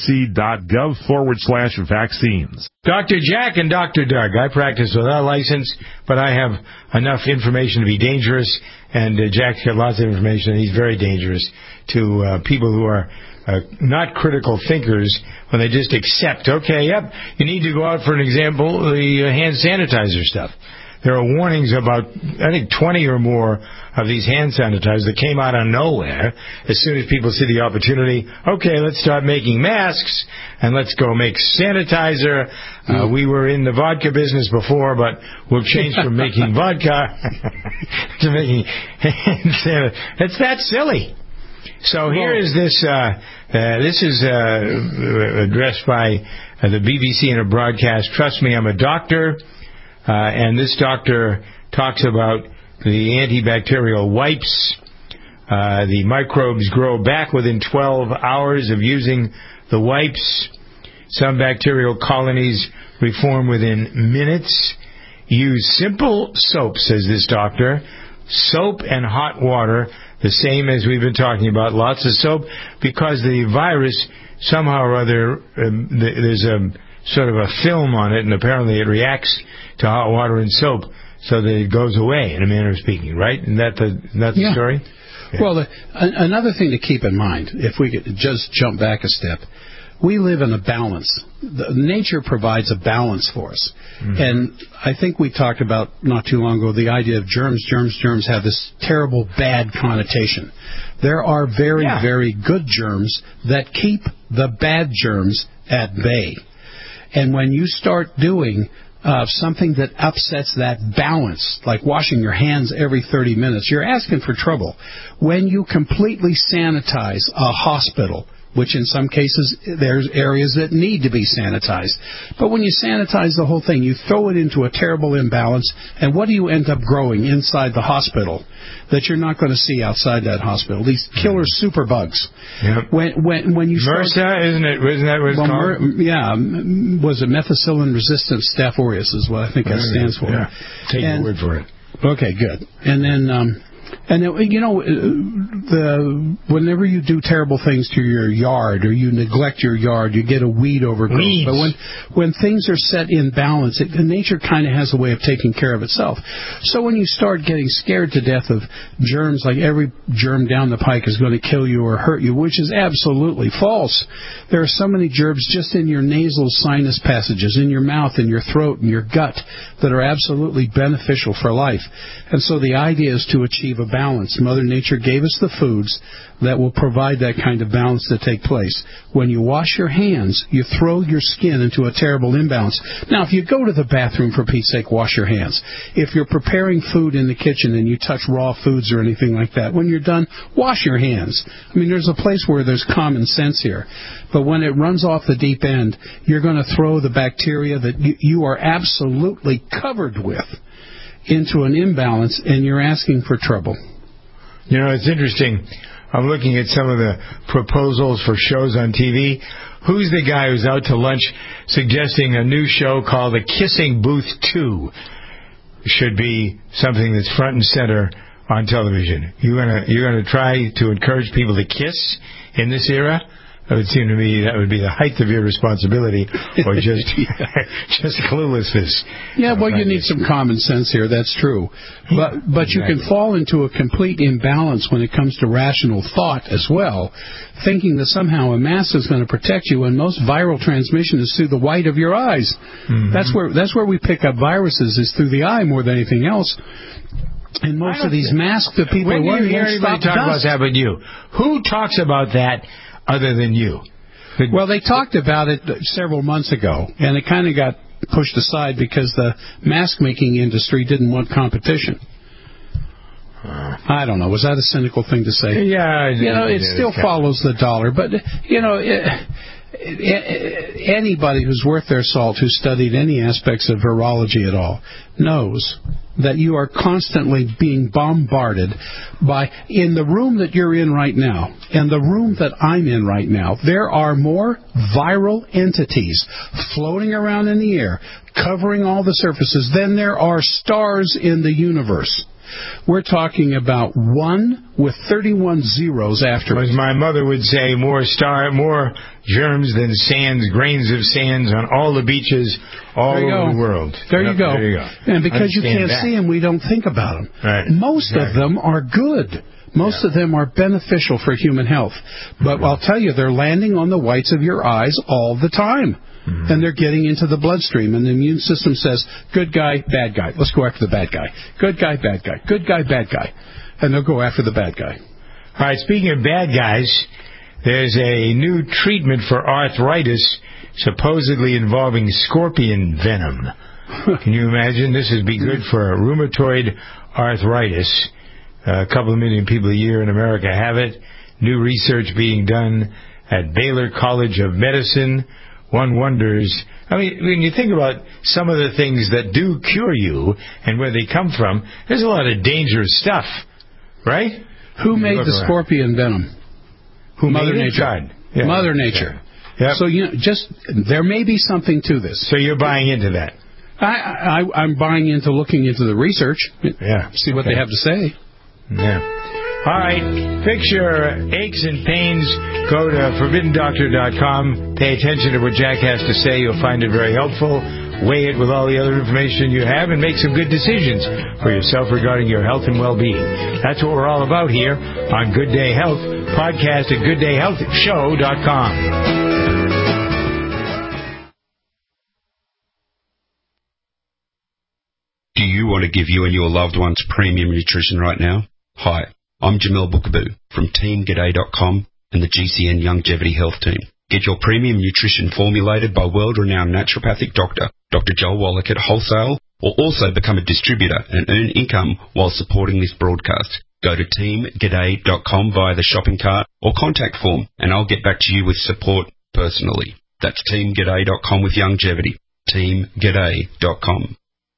cdc.gov forward slash vaccines. Doctor Jack and Doctor Doug. I practice without a license, but I have enough information to be dangerous, and uh, Jack's got lots of information, and he's very dangerous to uh, people who are uh, not critical thinkers when they just accept, okay, yep, you need to go out, for an example, the uh, hand sanitizer stuff. There are warnings about, I think, twenty or more of these hand sanitizers that came out of nowhere as soon as people see the opportunity. Okay, let's start making masks, and let's go make sanitizer. Uh, we were in the vodka business before, but we'll change from making vodka to making hand sanitizer. It's that silly. So here is this, uh, uh, this is uh, addressed by uh, the B B C in a broadcast. Trust me, I'm a doctor. Uh, and this doctor talks about the antibacterial wipes. Uh, the microbes grow back within twelve hours of using the wipes. Some bacterial colonies reform within minutes. Use simple soap, says this doctor. Soap and hot water, the same as we've been talking about. Lots of soap, because the virus, somehow or other, um, there's a sort of a film on it, and apparently it reacts to hot water and soap so that it goes away, in a manner of speaking, right? Isn't that the, isn't that the yeah. story? Yeah. Well, the, a, another thing to keep in mind, if we could just jump back a step, we live in a balance. The, nature provides a balance for us. Mm-hmm. And I think we talked about not too long ago the idea of germs. Germs, germs have this terrible bad connotation. There are very, yeah. very good germs that keep the bad germs at bay. And when you start doing uh, something that upsets that balance, like washing your hands every thirty minutes, you're asking for trouble. When you completely sanitize a hospital which in some cases there's areas that need to be sanitized. But when you sanitize the whole thing, you throw it into a terrible imbalance, and what do you end up growing inside the hospital that you're not going to see outside that hospital? These killer superbugs. Yep. When when when you start, MRSA, isn't it? Isn't that what it's well, called? Mer, yeah, was it methicillin-resistant Staph aureus is what I think that stands for. Yeah. Take and, your word for it. Okay, good. And then. Um, And, you know, the whenever you do terrible things to your yard or you neglect your yard, you get a weed overgrowth. Weeds. But when when things are set in balance, it, nature kind of has a way of taking care of itself. So when you start getting scared to death of germs, like every germ down the pike is going to kill you or hurt you, which is absolutely false. There are so many germs just in your nasal sinus passages, in your mouth, in your throat, in your gut, that are absolutely beneficial for life. And so the idea is to achieve a balance. Mother Nature gave us the foods that will provide that kind of balance to take place. When you wash your hands, you throw your skin into a terrible imbalance. Now, if you go to the bathroom, for Pete's sake, wash your hands. If you're preparing food in the kitchen and you touch raw foods or anything like that, when you're done, wash your hands. I mean, there's a place where there's common sense here. But when it runs off the deep end, you're going to throw the bacteria that you, you are absolutely covered with into an imbalance, and you're asking for trouble. You know, it's interesting. I'm looking at some of the proposals for shows on T V. Who's the guy who's out to lunch suggesting a new show called The Kissing Booth two should be something that's front and center on television? You're gonna you're gonna try to encourage people to kiss in this era? It would seem to me that would be the height of irresponsibility, or just just cluelessness. Yeah, well, you need some common sense here. That's true, but but you can fall into a complete imbalance when it comes to rational thought as well, thinking that somehow a mask is going to protect you, and most viral transmission is through the white of your eyes. Mm-hmm. That's where that's where we pick up viruses, is through the eye more than anything else. And most of these masks that people when are wearing you hear anybody talk about that but you? Who talks about that other than you? Well, they talked about it several months ago, and it kind of got pushed aside because the mask-making industry didn't want competition. Uh, I don't know. Was that a cynical thing to say? Yeah. You know, it still follows the dollar. But, you know, it, it, anybody who's worth their salt, who's studied any aspects of virology at all, knows that you are constantly being bombarded by, in the room that you're in right now, and the room that I'm in right now, there are more viral entities floating around in the air, covering all the surfaces, than there are stars in the universe. We're talking about one with thirty-one zeros after it. As my mother would say, more star, more germs than sands, grains of sands on all the beaches all over the world. There yep, you go. There you go. And because you can't that. see them, we don't think about them. Right. Most right. of them are good. Most yeah. of them are beneficial for human health. But mm-hmm. I'll tell you, they're landing on the whites of your eyes all the time. Mm-hmm. And they're getting into the bloodstream, and the immune system says, good guy, bad guy. Let's go after the bad guy. Good guy, bad guy. Good guy, bad guy. And they'll go after the bad guy. All right, speaking of bad guys, there's a new treatment for arthritis supposedly involving scorpion venom. Can you imagine? This would be good for rheumatoid arthritis. A couple of million people a year in America have it. New research being done at Baylor College of Medicine. One wonders, I mean, when you think about some of the things that do cure you and where they come from, there's a lot of dangerous stuff, right? Who made the around. scorpion venom? Who Mother made Nature. it? Yeah. Mother Nature. Yeah. Yep. So, you know, just, there may be something to this. So you're buying into that? I, I, I'm buying into looking into the research. Yeah. See what okay. they have to say. Yeah. All right, fix your aches and pains. Go to forbidden doctor dot com. Pay attention to what Jack has to say. You'll find it very helpful. Weigh it with all the other information you have and make some good decisions for yourself regarding your health and well-being. That's what we're all about here on Good Day Health, podcast at good day health show dot com. Do you want to give you and your loved ones premium nutrition right now? Hi. I'm Jamel Bookaboo from team g'day dot com and the G C N Longevity Health Team. Get your premium nutrition formulated by world-renowned naturopathic doctor, Doctor Joel Wallach at wholesale, or also become a distributor and earn income while supporting this broadcast. Go to team g'day dot com via the shopping cart or contact form, and I'll get back to you with support personally. That's team g'day dot com with Youngevity. team g'day dot com.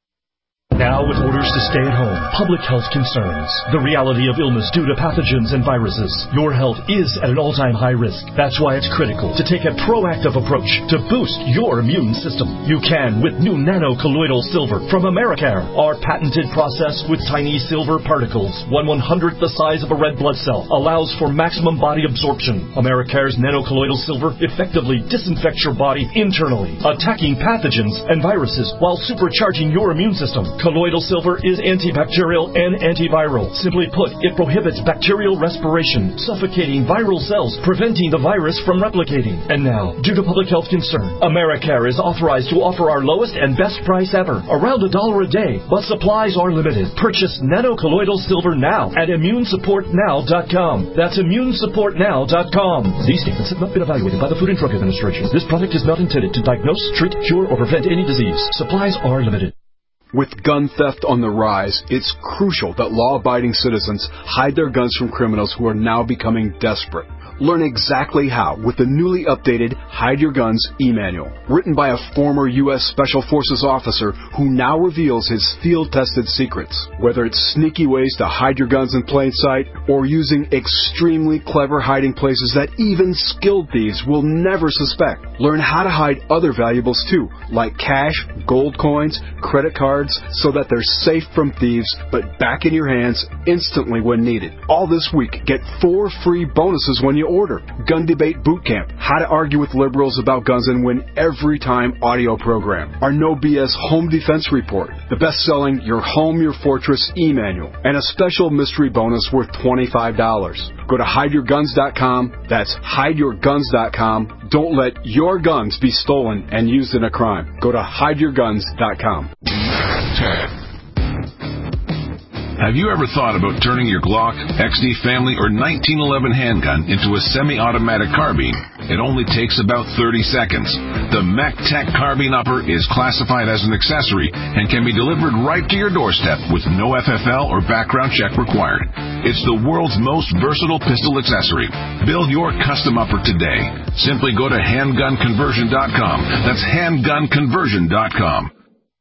Now with orders to stay at home, public health concerns, the reality of illness due to pathogens and viruses, your health is at an all-time high risk. That's why it's critical to take a proactive approach to boost your immune system. You can with new nano-colloidal silver from Americare, our patented process with tiny silver particles, one one-hundredth the size of a red blood cell, allows for maximum body absorption. Americare's nano-colloidal silver effectively disinfects your body internally, attacking pathogens and viruses while supercharging your immune system. Colloidal silver is antibacterial and antiviral. Simply put, it prohibits bacterial respiration, suffocating viral cells, preventing the virus from replicating. And now, due to public health concern, Americare is authorized to offer our lowest and best price ever, around a dollar a day, but supplies are limited. Purchase nano-colloidal silver now at immune support now dot com. That's immune support now dot com. These statements have not been evaluated by the Food and Drug Administration. This product is not intended to diagnose, treat, cure, or prevent any disease. Supplies are limited. With gun theft on the rise, it's crucial that law-abiding citizens hide their guns from criminals who are now becoming desperate. Learn exactly how with the newly updated Hide Your Guns e-manual, written by a former U S Special Forces officer who now reveals his field-tested secrets. Whether it's sneaky ways to hide your guns in plain sight or using extremely clever hiding places that even skilled thieves will never suspect. Learn how to hide other valuables too, like cash, gold coins, credit cards, so that they're safe from thieves but back in your hands instantly when needed. All this week, get four free bonuses when you order. Gun Debate Boot Camp, how to argue with liberals about guns and win every time audio program. Our No B S Home Defense Report, the best-selling Your Home, Your Fortress e-manual, and a special mystery bonus worth twenty-five dollars. Go to hide your guns dot com. That's hide your guns dot com. Don't let your guns be stolen and used in a crime. Go to hide your guns dot com. Have you ever thought about turning your Glock, X D Family, or nineteen eleven handgun into a semi-automatic carbine? It only takes about thirty seconds. The MacTech Carbine Upper is classified as an accessory and can be delivered right to your doorstep with no F F L or background check required. It's the world's most versatile pistol accessory. Build your custom upper today. Simply go to handgun conversion dot com. That's handgun conversion dot com.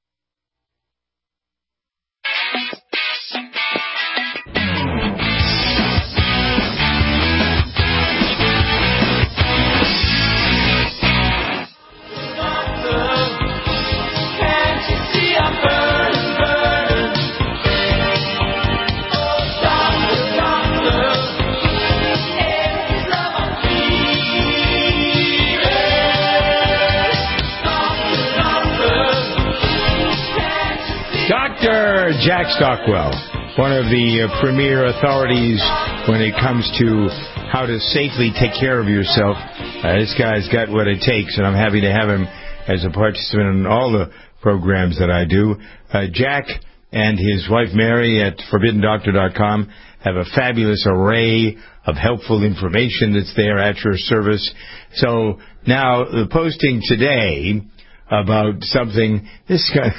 Doctor Jack Stockwell, one of the uh, premier authorities when it comes to how to safely take care of yourself. Uh, this guy's got what it takes, and I'm happy to have him as a participant in all the programs that I do. Uh, Jack and his wife Mary at forbidden doctor dot com have a fabulous array of helpful information that's there at your service. So now the posting today about something, this guy...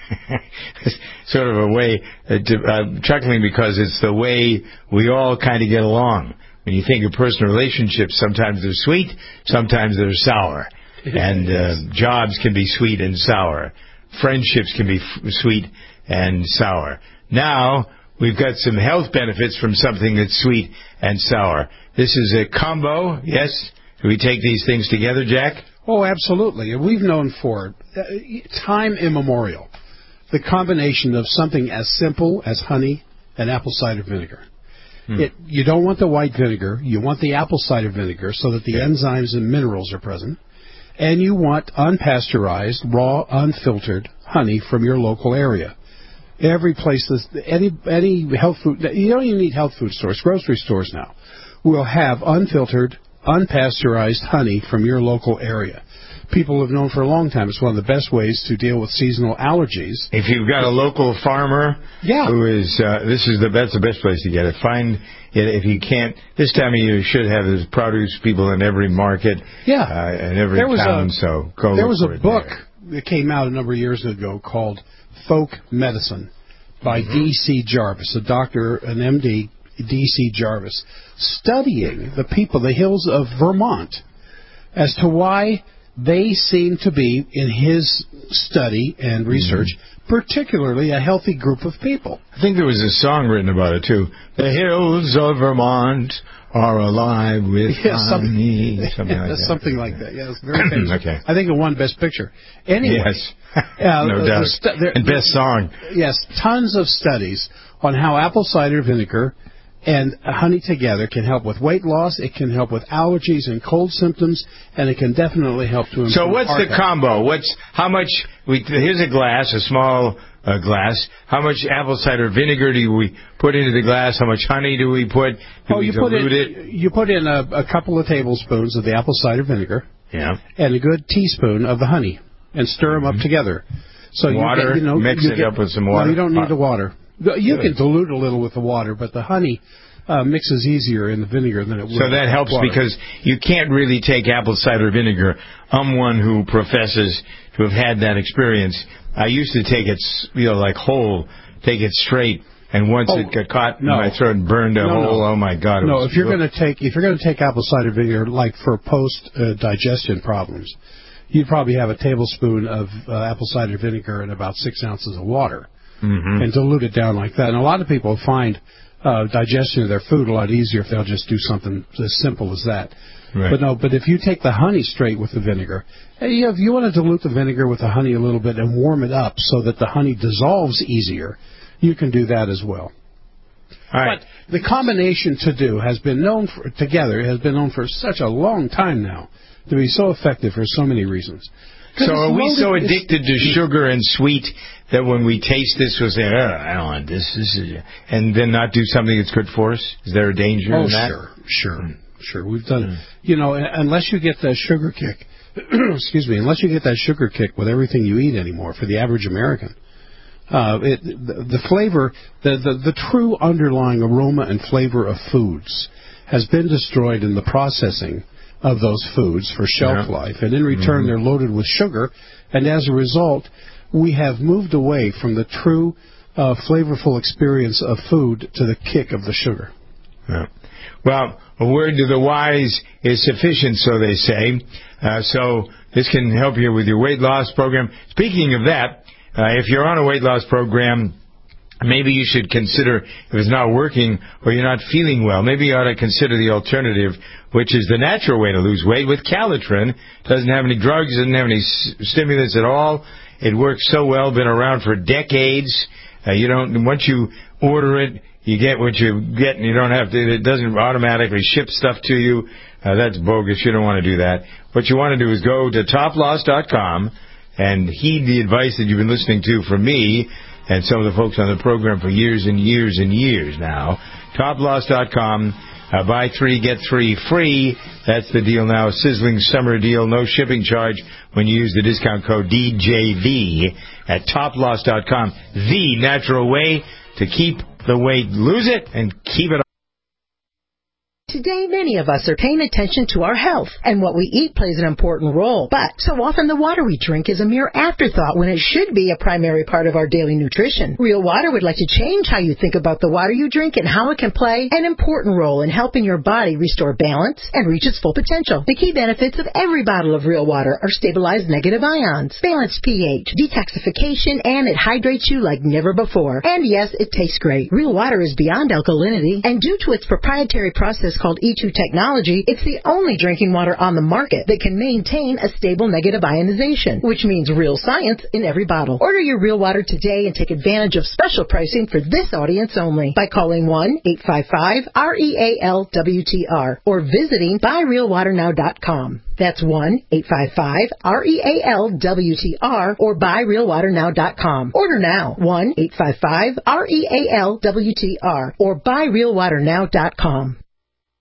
sort of a way, uh, to, uh, chuckling because it's the way we all kind of get along. When you think of personal relationships, sometimes they're sweet, sometimes they're sour. And uh, jobs can be sweet and sour. Friendships can be f- sweet and sour. Now, we've got some health benefits from something that's sweet and sour. This is a combo, yes? Do we take these things together, Jack? Oh, absolutely. We've known for it. Uh, time immemorial. The combination of something as simple as honey and apple cider vinegar. Hmm. It, you don't want the white vinegar. You want the apple cider vinegar so that the yeah. enzymes and minerals are present. And you want unpasteurized, raw, unfiltered honey from your local area. Every place, any any health food, you don't even need health food stores, grocery stores now, will have unfiltered, unpasteurized honey from your local area. People have known for a long time it's one of the best ways to deal with seasonal allergies. If you've got a local farmer yeah. who is, uh, this is the that's the best place to get it. Find it if you can't. This time of year, you should have those produce people in every market, yeah, uh, in every there was town. A, so go there look was for a it book there. that came out a number of years ago called Folk Medicine by mm-hmm. D C Jarvis, a doctor, an M D, D C Jarvis, studying the people, the hills of Vermont, as to why they seem to be, in his study and research, mm-hmm. particularly a healthy group of people. I think there was a song written about it, too. The hills of Vermont are alive with yeah, honey. Something, something like that. Something like that. Yeah, it's very famous. Okay. I think it won Best Picture. Anyway. Yes, uh, no doubt. Stu- there, and Best Song. Yes, tons of studies on how apple cider vinegar and honey together can help with weight loss, it can help with allergies and cold symptoms, and it can definitely help to improve So what's the health. combo? What's how much? We, here's a glass, a small uh, glass. How much apple cider vinegar do we put into the glass? How much honey do we put? Do oh, we you dilute put in, it? You put in a, a couple of tablespoons of the apple cider vinegar. Yeah. And a good teaspoon of the honey, and stir them mm-hmm. up together. So water. You, get, you know, mix you it get, up with some water. Well, you don't need the water. You Good. can dilute a little with the water, but the honey uh, mixes easier in the vinegar than it would. So that helps water. because you can't really take apple cider vinegar. I'm one who professes to have had that experience. I used to take it, you know, like whole, take it straight, and once oh, it got caught no. in my throat and burned a no, hole, no. oh my God! It no, was if you're good. going to take if you're going to take apple cider vinegar, like for post uh, digestion problems, you'd probably have a tablespoon of uh, apple cider vinegar and about six ounces of water. Mm-hmm. And dilute it down like that. And a lot of people find uh, digestion of their food a lot easier if they'll just do something as simple as that. Right. But no, but if you take the honey straight with the vinegar, you know, if you want to dilute the vinegar with the honey a little bit and warm it up so that the honey dissolves easier, you can do that as well. All right. But the combination to do has been known for, together has been known for such a long time now to be so effective for so many reasons. So are we so addicted to sugar and sweet that when we taste this, we'll say, oh, I don't want this, this is, and then not do something that's good for us? Is there a danger oh, in that? sure, sure, mm. sure. We've done, mm. you know, unless you get that sugar kick, excuse me, unless you get that sugar kick with everything you eat anymore for the average American, uh, it, the, the flavor, the, the, the true underlying aroma and flavor of foods has been destroyed in the processing of those foods for shelf yeah. life, and in return mm-hmm. they're loaded with sugar, and as a result, we have moved away from the true uh, flavorful experience of food to the kick of the sugar. Yeah. Well, a word to the wise is sufficient, so they say. Uh, so this can help you with your weight loss program. Speaking of that, uh, if you're on a weight loss program, maybe you should consider, if it's not working or you're not feeling well, maybe you ought to consider the alternative, which is the natural way to lose weight with Calitrin. Doesn't have any drugs, doesn't have any stimulants at all. It works so well, been around for decades. Uh, you don't, once you order it, you get what you get, and you don't have to, it doesn't automatically ship stuff to you. Uh, that's bogus. You don't want to do that. What you want to do is go to top loss dot com and heed the advice that you've been listening to from me and some of the folks on the program for years and years and years now. top loss dot com. Uh, buy three, get three free. That's the deal now. Sizzling summer deal. No shipping charge when you use the discount code D J V at top loss dot com. The natural way to keep the weight, lose it, and keep it. Today, many of us are paying attention to our health, and what we eat plays an important role. But so often the water we drink is a mere afterthought when it should be a primary part of our daily nutrition. Real Water would like to change how you think about the water you drink and how it can play an important role in helping your body restore balance and reach its full potential. The key benefits of every bottle of Real Water are stabilized negative ions, balanced pH, detoxification, and it hydrates you like never before. And yes, it tastes great. Real Water is beyond alkalinity, and due to its proprietary process called E two technology, it's the only drinking water on the market that can maintain a stable negative ionization, which means real science in every bottle. Order your Real Water today and take advantage of special pricing for this audience only by calling one eight five five R E A L W T R or visiting buy real water now dot com. That's one eight five five R E A L W T R or buy real water now dot com. Order now, one eight five five R E A L W T R or buy real water now dot com.